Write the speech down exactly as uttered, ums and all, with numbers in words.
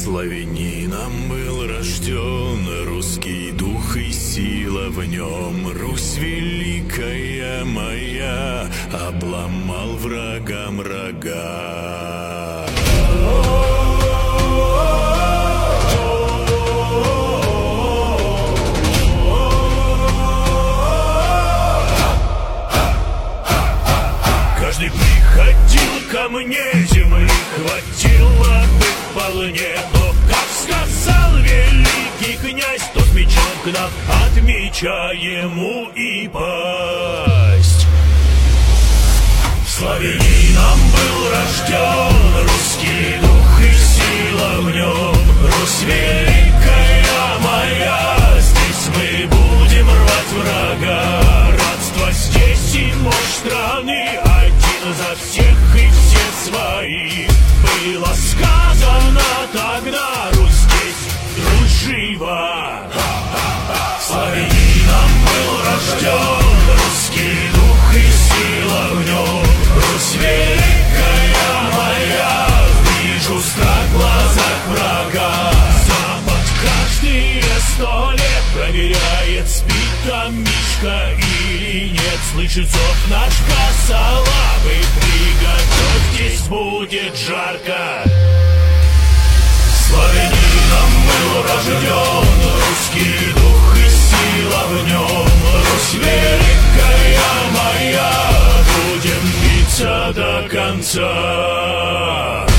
Славянином был рожден русский дух и сила в нем. Русь великая моя, обломал врагам рога. Каждый приходил ко мне, земли хватило бы вполне. Но, как сказал великий князь, то с мечом к нам от меча ему и пасть. Славянином был рожден русский дух и сила в нем. Русь великая моя, здесь мы будем рвать врага. Родство здесь и мощь страны, один за всех и все свои. Было сказано тогда, Русь здесь, Русь жива. Славянином был рожден русский дух и сила в нем. Русь великая моя, вижу страх в глазах врага. Запад каждые сто лет проверяет, спит там Мишка или нет. Слышит зов наш косолапый, приготовьтесь, будет жарко. Славянином был рожден русский дух и сила в нем. Русь великая моя, будем биться до конца.